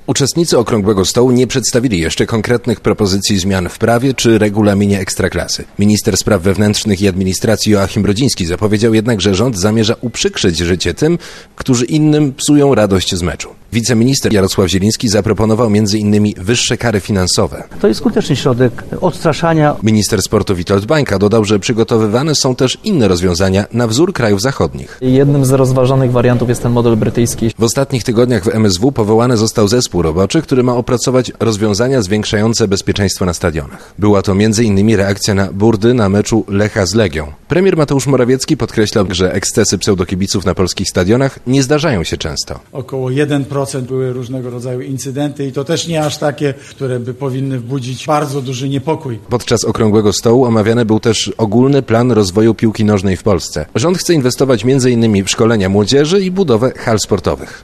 Uczestnicy Okrągłego Stołu nie przedstawili jeszcze konkretnych propozycji zmian w prawie czy regulaminie Ekstraklasy. Minister Spraw Wewnętrznych i Administracji Joachim Brodziński zapowiedział jednak, że rząd zamierza uprzykrzyć życie tym, którzy innym psują radość z meczu. Wiceminister Jarosław Zieliński zaproponował m.in. wyższe kary finansowe. To jest skuteczny środek odstraszania. Minister sportu Witold Bańka dodał, że przygotowywane są też inne rozwiązania na wzór krajów zachodnich. Jednym z rozważanych wariantów jest ten model brytyjski. W ostatnich tygodniach w MSW powołany został zespół roboczy, który ma opracować rozwiązania zwiększające bezpieczeństwo na stadionach. Była to m.in. reakcja na burdy na meczu Lecha z Legią. Premier Mateusz Morawiecki podkreślał, że ekscesy pseudokibiców na polskich stadionach nie zdarzają się często. Około 1% były różnego rodzaju incydenty i to też nie aż takie, które by powinny budzić bardzo duży niepokój. Podczas Okrągłego Stołu omawiany był też ogólny plan rozwoju piłki nożnej w Polsce. Rząd chce inwestować m.in. w szkolenia młodzieży i budowę hal sportowych.